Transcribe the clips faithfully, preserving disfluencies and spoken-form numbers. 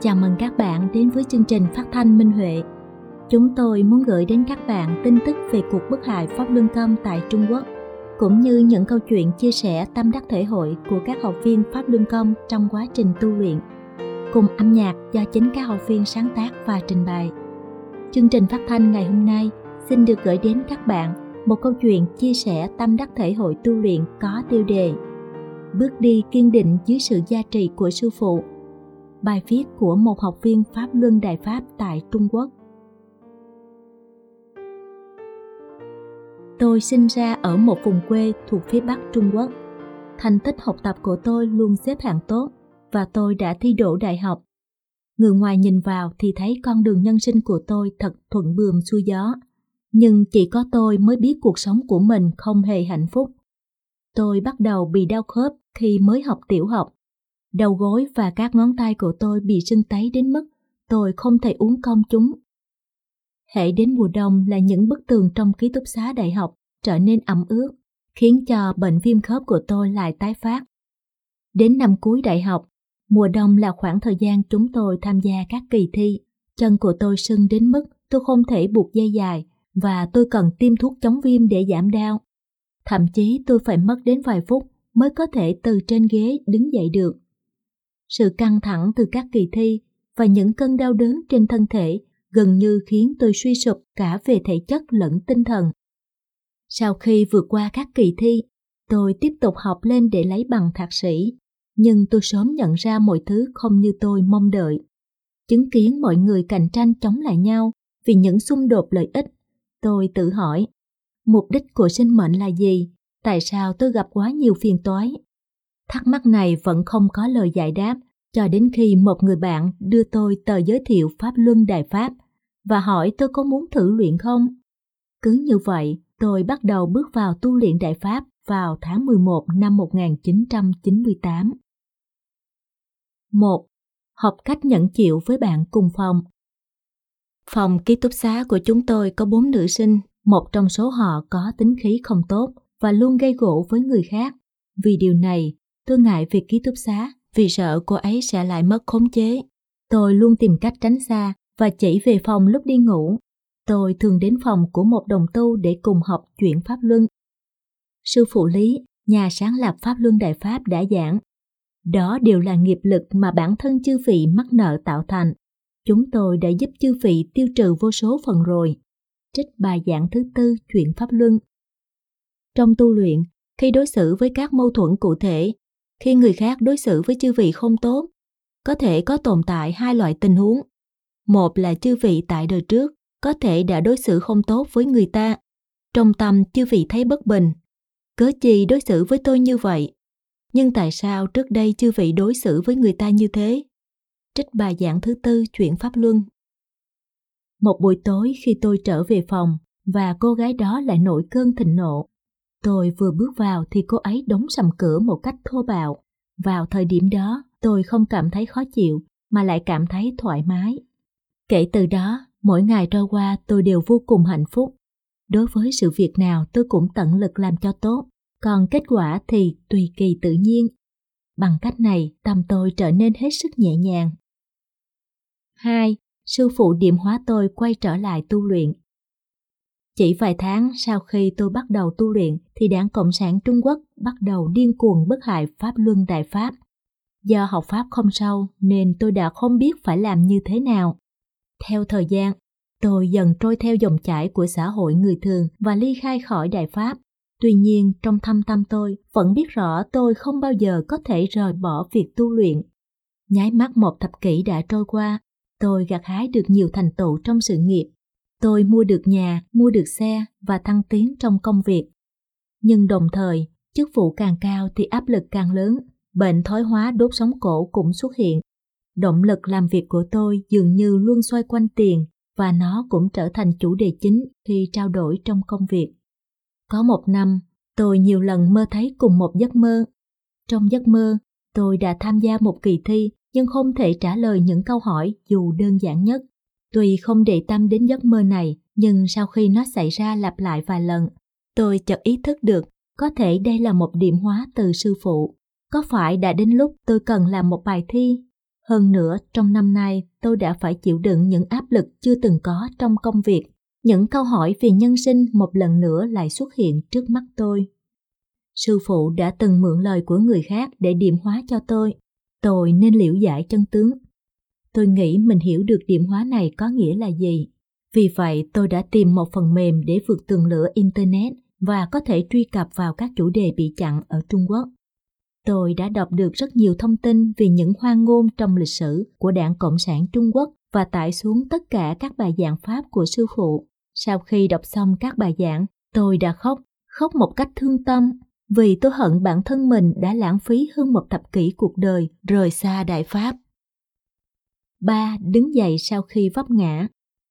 Chào mừng các bạn đến với chương trình phát thanh Minh Huệ. Chúng tôi muốn gửi đến các bạn tin tức về cuộc bức hại Pháp Luân Công tại Trung Quốc, cũng như những câu chuyện chia sẻ tâm đắc thể hội của các học viên Pháp Luân Công trong quá trình tu luyện, cùng âm nhạc do chính các học viên sáng tác và trình bày. Chương trình phát thanh ngày hôm nay xin được gửi đến các bạn một câu chuyện chia sẻ tâm đắc thể hội tu luyện có tiêu đề Bước đi kiên định dưới sự gia trì của sư phụ. Bài viết của một học viên Pháp Luân Đại Pháp tại Trung Quốc. Tôi sinh ra ở một vùng quê thuộc phía Bắc Trung Quốc. Thành tích học tập của tôi luôn xếp hạng tốt và tôi đã thi đỗ đại học. Người ngoài nhìn vào thì thấy con đường nhân sinh của tôi thật thuận buồm xuôi gió. Nhưng chỉ có tôi mới biết cuộc sống của mình không hề hạnh phúc. Tôi bắt đầu bị đau khớp khi mới học tiểu học. Đầu gối và các ngón tay của tôi bị sưng tấy đến mức tôi không thể uốn cong chúng. Hễ đến mùa đông là những bức tường trong ký túc xá đại học trở nên ẩm ướt, khiến cho bệnh viêm khớp của tôi lại tái phát. Đến năm cuối đại học, mùa đông là khoảng thời gian chúng tôi tham gia các kỳ thi. Chân của tôi sưng đến mức tôi không thể buộc dây dài và tôi cần tiêm thuốc chống viêm để giảm đau. Thậm chí tôi phải mất đến vài phút mới có thể từ trên ghế đứng dậy được. Sự căng thẳng từ các kỳ thi và những cơn đau đớn trên thân thể gần như khiến tôi suy sụp cả về thể chất lẫn tinh thần. Sau khi vượt qua các kỳ thi, tôi tiếp tục học lên để lấy bằng thạc sĩ, nhưng tôi sớm nhận ra mọi thứ không như tôi mong đợi. Chứng kiến mọi người cạnh tranh chống lại nhau vì những xung đột lợi ích, tôi tự hỏi, mục đích của sinh mệnh là gì? Tại sao tôi gặp quá nhiều phiền toái? Thắc mắc này vẫn không có lời giải đáp cho đến khi một người bạn đưa tôi tờ giới thiệu Pháp Luân Đại Pháp và hỏi tôi có muốn thử luyện không. Cứ như vậy, tôi bắt đầu bước vào tu luyện Đại Pháp vào tháng mười một năm một nghìn chín trăm chín mươi tám. một. Học cách nhẫn chịu với bạn cùng phòng. Phòng ký túc xá của chúng tôi có bốn nữ sinh, một trong số họ có tính khí không tốt và luôn gây gổ với người khác. Vì điều này, tôi ngại việc ký túc xá vì sợ cô ấy sẽ lại mất khống chế. Tôi luôn tìm cách tránh xa và chỉ về phòng lúc đi ngủ. Tôi thường đến phòng của một đồng tu để cùng học chuyện Pháp Luân. Sư phụ Lý, nhà sáng lập Pháp Luân Đại Pháp đã giảng, đó đều là nghiệp lực mà bản thân chư vị mắc nợ tạo thành. Chúng tôi đã giúp chư vị tiêu trừ vô số phần rồi. Trích bài giảng thứ tư chuyện Pháp Luân. Trong tu luyện, khi đối xử với các mâu thuẫn cụ thể, khi người khác đối xử với chư vị không tốt, có thể có tồn tại hai loại tình huống. Một là chư vị tại đời trước có thể đã đối xử không tốt với người ta. Trong tâm chư vị thấy bất bình. Cớ chi đối xử với tôi như vậy? Nhưng tại sao trước đây chư vị đối xử với người ta như thế? Trích bài giảng thứ tư chuyện Pháp Luân. Một buổi tối khi tôi trở về phòng và cô gái đó lại nổi cơn thịnh nộ. Tôi vừa bước vào thì cô ấy đóng sầm cửa một cách thô bạo. Vào thời điểm đó, tôi không cảm thấy khó chịu mà lại cảm thấy thoải mái. Kể từ đó, mỗi ngày trôi qua tôi đều vô cùng hạnh phúc. Đối với sự việc nào tôi cũng tận lực làm cho tốt, còn kết quả thì tùy kỳ tự nhiên. Bằng cách này, tâm tôi trở nên hết sức nhẹ nhàng. hai. Sư phụ điểm hóa tôi quay trở lại tu luyện. Chỉ vài tháng sau khi tôi bắt đầu tu luyện thì Đảng Cộng sản Trung Quốc bắt đầu điên cuồng bức hại Pháp Luân Đại Pháp. Do học Pháp không sâu nên tôi đã không biết phải làm như thế nào. Theo thời gian, tôi dần trôi theo dòng chảy của xã hội người thường và ly khai khỏi Đại Pháp. Tuy nhiên, trong thâm tâm tôi vẫn biết rõ tôi không bao giờ có thể rời bỏ việc tu luyện. Nháy mắt một thập kỷ đã trôi qua, tôi gặt hái được nhiều thành tựu trong sự nghiệp. Tôi mua được nhà, mua được xe và thăng tiến trong công việc. Nhưng đồng thời, chức vụ càng cao thì áp lực càng lớn, bệnh thoái hóa đốt sống cổ cũng xuất hiện. Động lực làm việc của tôi dường như luôn xoay quanh tiền và nó cũng trở thành chủ đề chính khi trao đổi trong công việc. Có một năm, tôi nhiều lần mơ thấy cùng một giấc mơ. Trong giấc mơ, tôi đã tham gia một kỳ thi nhưng không thể trả lời những câu hỏi dù đơn giản nhất. Tuy không để tâm đến giấc mơ này, nhưng sau khi nó xảy ra lặp lại vài lần, tôi chợt ý thức được có thể đây là một điểm hóa từ sư phụ. Có phải đã đến lúc tôi cần làm một bài thi? Hơn nữa, trong năm nay tôi đã phải chịu đựng những áp lực chưa từng có trong công việc. Những câu hỏi về nhân sinh một lần nữa lại xuất hiện trước mắt tôi. Sư phụ đã từng mượn lời của người khác để điểm hóa cho tôi. Tôi nên liễu giải chân tướng. Tôi nghĩ mình hiểu được điểm hóa này có nghĩa là gì. Vì vậy, tôi đã tìm một phần mềm để vượt tường lửa Internet và có thể truy cập vào các chủ đề bị chặn ở Trung Quốc. Tôi đã đọc được rất nhiều thông tin về những hoang ngôn trong lịch sử của Đảng Cộng sản Trung Quốc và tải xuống tất cả các bài giảng Pháp của sư phụ. Sau khi đọc xong các bài giảng, tôi đã khóc, khóc một cách thương tâm, vì tôi hận bản thân mình đã lãng phí hơn một thập kỷ cuộc đời rời xa Đại Pháp. ba. Đứng dậy sau khi vấp ngã.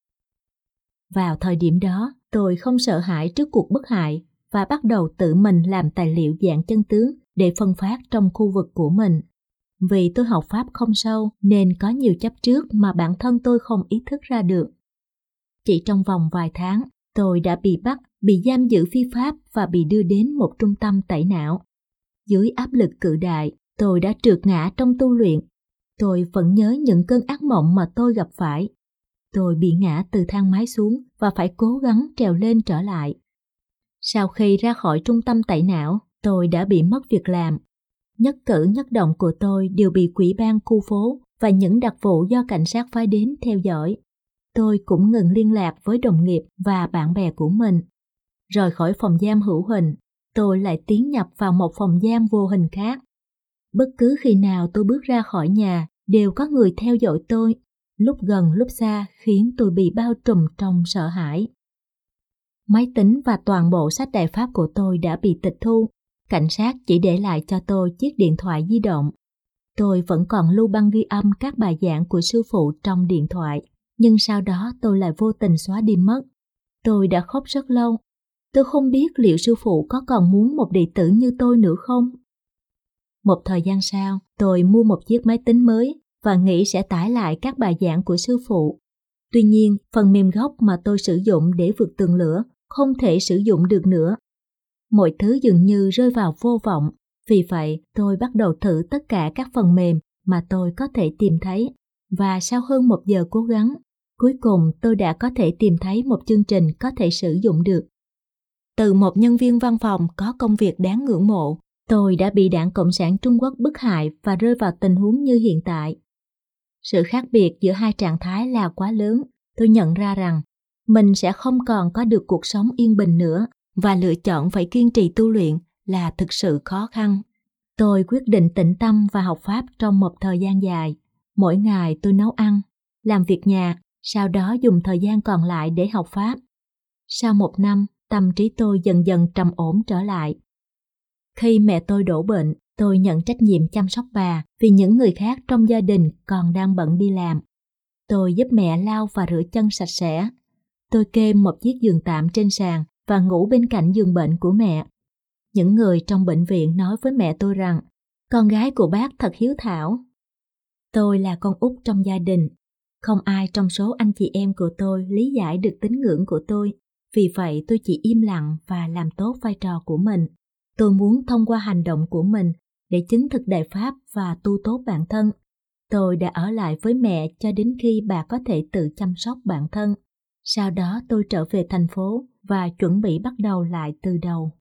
Vào thời điểm đó, tôi không sợ hãi trước cuộc bức hại và bắt đầu tự mình làm tài liệu dạng chân tướng để phân phát trong khu vực của mình. Vì tôi học Pháp không sâu nên có nhiều chấp trước mà bản thân tôi không ý thức ra được. Chỉ trong vòng vài tháng, tôi đã bị bắt, bị giam giữ phi pháp và bị đưa đến một trung tâm tẩy não. Dưới áp lực cự đại, tôi đã trượt ngã trong tu luyện. Tôi vẫn nhớ những cơn ác mộng mà tôi gặp phải. Tôi bị ngã từ thang máy xuống và phải cố gắng trèo lên trở lại. Sau khi ra khỏi trung tâm tẩy não, tôi đã bị mất việc làm. Nhất cử nhất động của tôi đều bị ủy ban khu phố và những đặc vụ do cảnh sát phái đến theo dõi. Tôi cũng ngừng liên lạc với đồng nghiệp và bạn bè của mình. Rời khỏi phòng giam hữu hình, tôi lại tiến nhập vào một phòng giam vô hình khác. Bất cứ khi nào tôi bước ra khỏi nhà, đều có người theo dõi tôi, lúc gần lúc xa khiến tôi bị bao trùm trong sợ hãi. Máy tính và toàn bộ sách Đại Pháp của tôi đã bị tịch thu. Cảnh sát chỉ để lại cho tôi chiếc điện thoại di động. Tôi vẫn còn lưu băng ghi âm các bài giảng của sư phụ trong điện thoại, nhưng sau đó tôi lại vô tình xóa đi mất. Tôi đã khóc rất lâu. Tôi không biết liệu sư phụ có còn muốn một đệ tử như tôi nữa không? Một thời gian sau, tôi mua một chiếc máy tính mới và nghĩ sẽ tải lại các bài giảng của sư phụ. Tuy nhiên, phần mềm gốc mà tôi sử dụng để vượt tường lửa không thể sử dụng được nữa. Mọi thứ dường như rơi vào vô vọng. Vì vậy, tôi bắt đầu thử tất cả các phần mềm mà tôi có thể tìm thấy. Và sau hơn một giờ cố gắng, cuối cùng tôi đã có thể tìm thấy một chương trình có thể sử dụng được. Từ một nhân viên văn phòng có công việc đáng ngưỡng mộ, tôi đã bị Đảng Cộng sản Trung Quốc bức hại và rơi vào tình huống như hiện tại. Sự khác biệt giữa hai trạng thái là quá lớn. Tôi nhận ra rằng mình sẽ không còn có được cuộc sống yên bình nữa và lựa chọn phải kiên trì tu luyện là thực sự khó khăn. Tôi quyết định tĩnh tâm và học Pháp trong một thời gian dài. Mỗi ngày tôi nấu ăn, làm việc nhà, sau đó dùng thời gian còn lại để học Pháp. Sau một năm, tâm trí tôi dần dần trầm ổn trở lại. Khi mẹ tôi đổ bệnh, tôi nhận trách nhiệm chăm sóc bà vì những người khác trong gia đình còn đang bận đi làm. Tôi giúp mẹ lau và rửa chân sạch sẽ. Tôi kê một chiếc giường tạm trên sàn và ngủ bên cạnh giường bệnh của mẹ. Những người trong bệnh viện nói với mẹ tôi rằng con gái của bác thật hiếu thảo. Tôi là con út trong gia đình. Không ai trong số anh chị em của tôi lý giải được tín ngưỡng của tôi. Vì vậy tôi chỉ im lặng và làm tốt vai trò của mình. Tôi muốn thông qua hành động của mình để chứng thực Đại Pháp và tu tốt bản thân. Tôi đã ở lại với mẹ cho đến khi bà có thể tự chăm sóc bản thân. Sau đó tôi trở về thành phố và chuẩn bị bắt đầu lại từ đầu.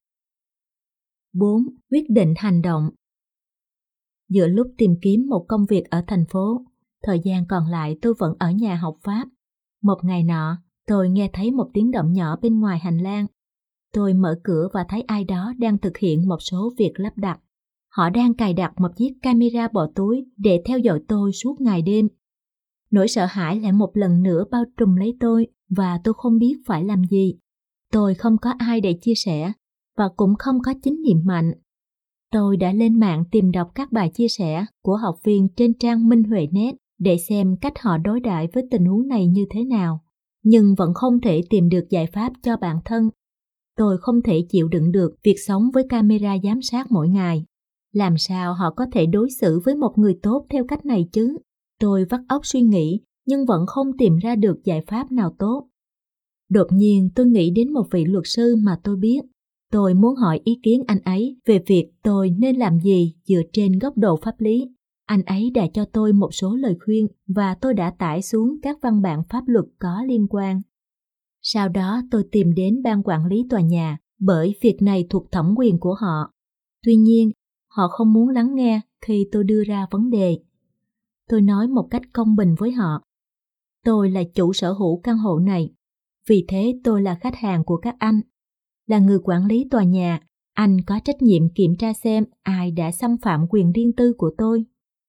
bốn. Quyết định hành động. Giữa lúc tìm kiếm một công việc ở thành phố, thời gian còn lại tôi vẫn ở nhà học Pháp. Một ngày nọ, tôi nghe thấy một tiếng động nhỏ bên ngoài hành lang. Tôi mở cửa và thấy ai đó đang thực hiện một số việc lắp đặt. Họ đang cài đặt một chiếc camera bỏ túi để theo dõi tôi suốt ngày đêm. Nỗi sợ hãi lại một lần nữa bao trùm lấy tôi và tôi không biết phải làm gì. Tôi không có ai để chia sẻ và cũng không có chính niệm mạnh. Tôi đã lên mạng tìm đọc các bài chia sẻ của học viên trên trang Minh Huệ Net để xem cách họ đối đãi với tình huống này như thế nào, nhưng vẫn không thể tìm được giải pháp cho bản thân. Tôi không thể chịu đựng được việc sống với camera giám sát mỗi ngày. Làm sao họ có thể đối xử với một người tốt theo cách này chứ? Tôi vắt óc suy nghĩ nhưng vẫn không tìm ra được giải pháp nào tốt. Đột nhiên tôi nghĩ đến một vị luật sư mà tôi biết. Tôi muốn hỏi ý kiến anh ấy về việc tôi nên làm gì dựa trên góc độ pháp lý. Anh ấy đã cho tôi một số lời khuyên và tôi đã tải xuống các văn bản pháp luật có liên quan. Sau đó tôi tìm đến ban quản lý tòa nhà bởi việc này thuộc thẩm quyền của họ. Tuy nhiên, họ không muốn lắng nghe khi tôi đưa ra vấn đề. Tôi nói một cách công bình với họ. Tôi là chủ sở hữu căn hộ này, vì thế tôi là khách hàng của các anh. Là người quản lý tòa nhà, anh có trách nhiệm kiểm tra xem ai đã xâm phạm quyền riêng tư của tôi.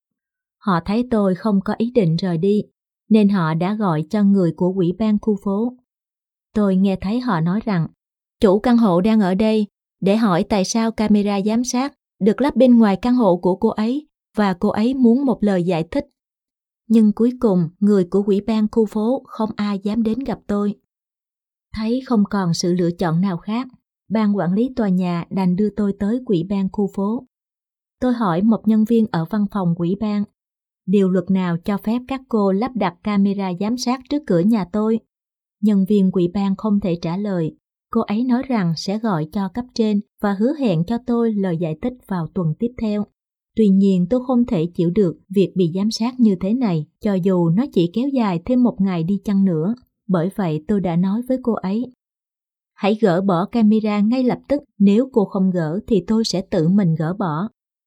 Họ thấy tôi không có ý định rời đi, nên họ đã gọi cho người của ủy ban khu phố. Tôi nghe thấy họ nói rằng, chủ căn hộ đang ở đây để hỏi tại sao camera giám sát được lắp bên ngoài căn hộ của cô ấy và cô ấy muốn một lời giải thích. Nhưng cuối cùng, người của ủy ban khu phố không ai dám đến gặp tôi. Thấy không còn sự lựa chọn nào khác, ban quản lý tòa nhà đành đưa tôi tới ủy ban khu phố. Tôi hỏi một nhân viên ở văn phòng ủy ban, điều luật nào cho phép các cô lắp đặt camera giám sát trước cửa nhà tôi? Nhân viên ủy ban không thể trả lời. Cô ấy nói rằng sẽ gọi cho cấp trên và hứa hẹn cho tôi lời giải thích vào tuần tiếp theo. Tuy nhiên tôi không thể chịu được việc bị giám sát như thế này, cho dù nó chỉ kéo dài thêm một ngày đi chăng nữa. Bởi vậy tôi đã nói với cô ấy, hãy gỡ bỏ camera ngay lập tức, nếu cô không gỡ thì tôi sẽ tự mình gỡ bỏ.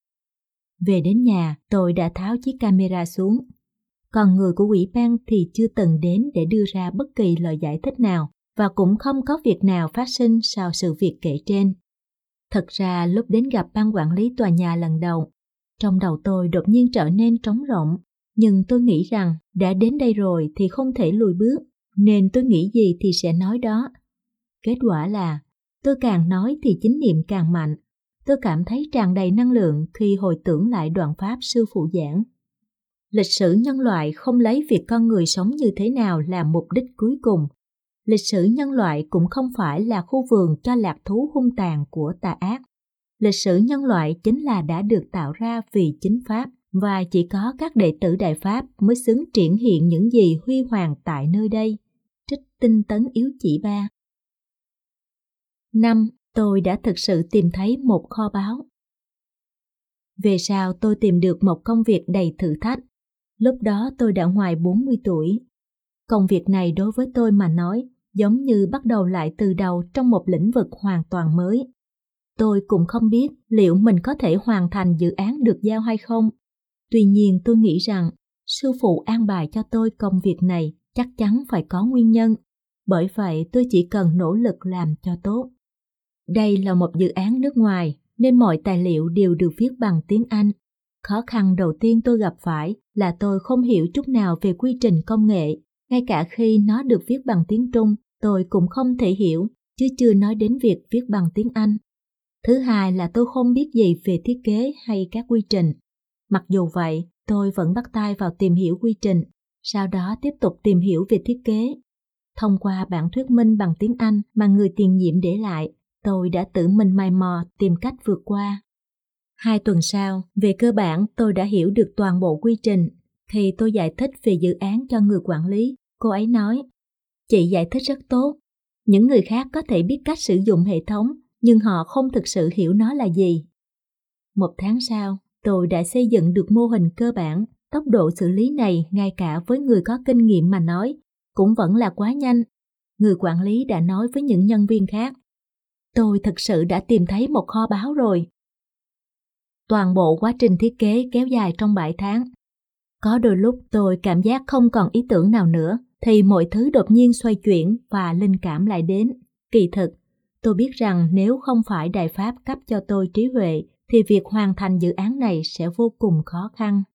Về đến nhà, tôi đã tháo chiếc camera xuống. Còn người của ủy ban thì chưa từng đến để đưa ra bất kỳ lời giải thích nào và cũng không có việc nào phát sinh sau sự việc kể trên. Thật ra lúc đến gặp ban quản lý tòa nhà lần đầu, trong đầu tôi đột nhiên trở nên trống rỗng, nhưng tôi nghĩ rằng đã đến đây rồi thì không thể lùi bước, nên tôi nghĩ gì thì sẽ nói đó. Kết quả là tôi càng nói thì chính niệm càng mạnh. Tôi cảm thấy tràn đầy năng lượng khi hồi tưởng lại đoạn pháp sư phụ giảng. Lịch sử nhân loại không lấy việc con người sống như thế nào làm mục đích cuối cùng. Lịch sử nhân loại cũng không phải là khu vườn cho lạc thú hung tàn của tà ác. Lịch sử nhân loại chính là đã được tạo ra vì chính Pháp, và chỉ có các đệ tử Đại Pháp mới xứng triển hiện những gì huy hoàng tại nơi đây. Trích tinh tấn yếu chỉ ba. năm. Tôi đã thực sự tìm thấy một kho báu. Về sau tôi tìm được một công việc đầy thử thách. Lúc đó tôi đã ngoài bốn mươi tuổi. Công việc này đối với tôi mà nói giống như bắt đầu lại từ đầu trong một lĩnh vực hoàn toàn mới. Tôi cũng không biết liệu mình có thể hoàn thành dự án được giao hay không. Tuy nhiên tôi nghĩ rằng sư phụ an bài cho tôi công việc này chắc chắn phải có nguyên nhân. Bởi vậy tôi chỉ cần nỗ lực làm cho tốt. Đây là một dự án nước ngoài nên mọi tài liệu đều được viết bằng tiếng Anh. Khó khăn đầu tiên tôi gặp phải là tôi không hiểu chút nào về quy trình công nghệ. Ngay cả khi nó được viết bằng tiếng Trung, tôi cũng không thể hiểu, chứ chưa nói đến việc viết bằng tiếng Anh. Thứ hai là tôi không biết gì về thiết kế hay các quy trình. Mặc dù vậy, tôi vẫn bắt tay vào tìm hiểu quy trình, sau đó tiếp tục tìm hiểu về thiết kế. Thông qua bản thuyết minh bằng tiếng Anh mà người tiền nhiệm để lại, tôi đã tự mình mày mò tìm cách vượt qua. Hai tuần sau, về cơ bản tôi đã hiểu được toàn bộ quy trình. Khi tôi giải thích về dự án cho người quản lý, cô ấy nói, chị giải thích rất tốt. Những người khác có thể biết cách sử dụng hệ thống, nhưng họ không thực sự hiểu nó là gì. Một tháng sau, tôi đã xây dựng được mô hình cơ bản. Tốc độ xử lý này ngay cả với người có kinh nghiệm mà nói, cũng vẫn là quá nhanh. Người quản lý đã nói với những nhân viên khác, tôi thực sự đã tìm thấy một kho báu rồi. Toàn bộ quá trình thiết kế kéo dài trong bảy tháng. Có đôi lúc tôi cảm giác không còn ý tưởng nào nữa, thì mọi thứ đột nhiên xoay chuyển và linh cảm lại đến. Kỳ thực, tôi biết rằng nếu không phải Đại Pháp cấp cho tôi trí huệ, thì việc hoàn thành dự án này sẽ vô cùng khó khăn.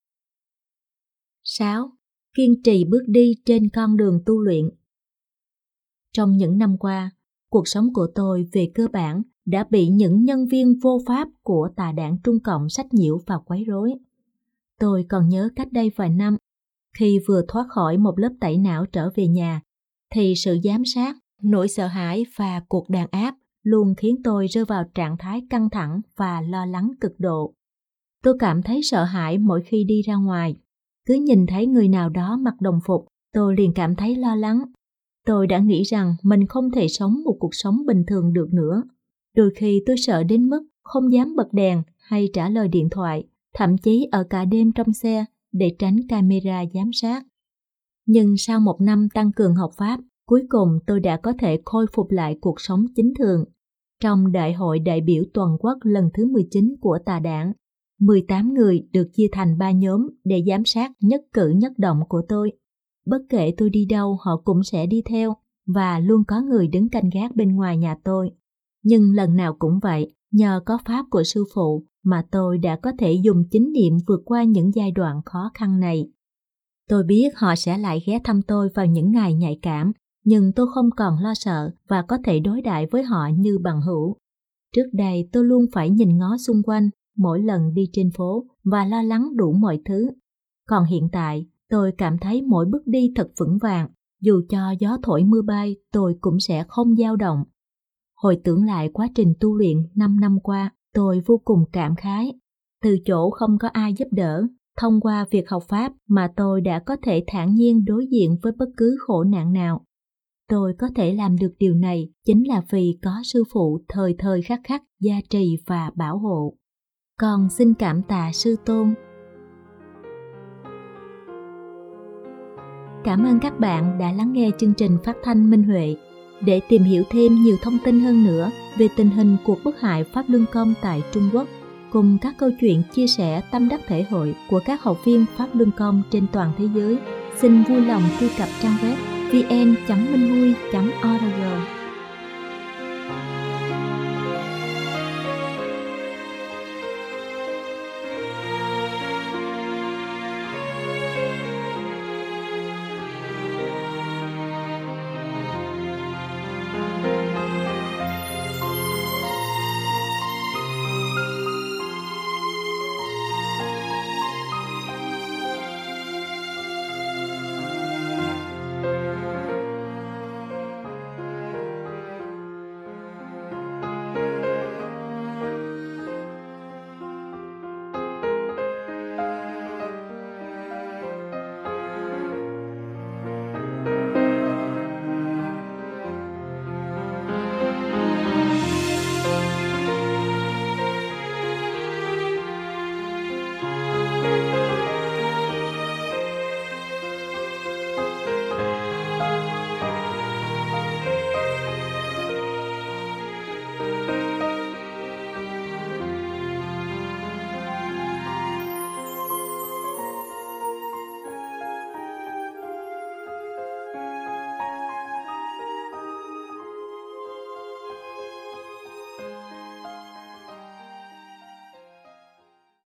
sáu. Kiên trì bước đi trên con đường tu luyện. Trong những năm qua, cuộc sống của tôi về cơ bản đã bị những nhân viên vô pháp của tà đảng Trung Cộng sách nhiễu và quấy rối. Tôi còn nhớ cách đây vài năm, khi vừa thoát khỏi một lớp tẩy não trở về nhà, thì sự giám sát, nỗi sợ hãi và cuộc đàn áp luôn khiến tôi rơi vào trạng thái căng thẳng và lo lắng cực độ. Tôi cảm thấy sợ hãi mỗi khi đi ra ngoài. Cứ nhìn thấy người nào đó mặc đồng phục, tôi liền cảm thấy lo lắng. Tôi đã nghĩ rằng mình không thể sống một cuộc sống bình thường được nữa. Đôi khi tôi sợ đến mức không dám bật đèn hay trả lời điện thoại, thậm chí ở cả đêm trong xe để tránh camera giám sát. Nhưng sau một năm tăng cường học Pháp, cuối cùng tôi đã có thể khôi phục lại cuộc sống chính thường. Trong đại hội đại biểu toàn quốc lần thứ mười chín của tà đảng, mười tám người được chia thành ba nhóm để giám sát nhất cử nhất động của tôi. Bất kể tôi đi đâu họ cũng sẽ đi theo và luôn có người đứng canh gác bên ngoài nhà tôi. Nhưng lần nào cũng vậy, nhờ có pháp của sư phụ mà tôi đã có thể dùng chánh niệm vượt qua những giai đoạn khó khăn này. Tôi biết họ sẽ lại ghé thăm tôi vào những ngày nhạy cảm, nhưng tôi không còn lo sợ và có thể đối đãi với họ như bằng hữu. Trước đây tôi luôn phải nhìn ngó xung quanh mỗi lần đi trên phố và lo lắng đủ mọi thứ. Còn hiện tại, tôi cảm thấy mỗi bước đi thật vững vàng, dù cho gió thổi mưa bay tôi cũng sẽ không dao động. Hồi tưởng lại quá trình tu luyện năm năm qua, tôi vô cùng cảm khái. Từ chỗ không có ai giúp đỡ, thông qua việc học Pháp mà tôi đã có thể thản nhiên đối diện với bất cứ khổ nạn nào. Tôi có thể làm được điều này chính là vì có sư phụ thời thời khắc khắc gia trì và bảo hộ. Con xin cảm tạ sư tôn. Cảm ơn các bạn đã lắng nghe chương trình phát thanh Minh Huệ. Để tìm hiểu thêm nhiều thông tin hơn nữa về tình hình cuộc bức hại Pháp Luân Công tại Trung Quốc, cùng các câu chuyện chia sẻ tâm đắc thể hội của các học viên Pháp Luân Công trên toàn thế giới, xin vui lòng truy cập trang web vn chấm minh hui chấm org.